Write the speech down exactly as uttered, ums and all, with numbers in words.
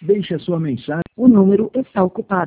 Deixe a sua mensagem. O número está ocupado.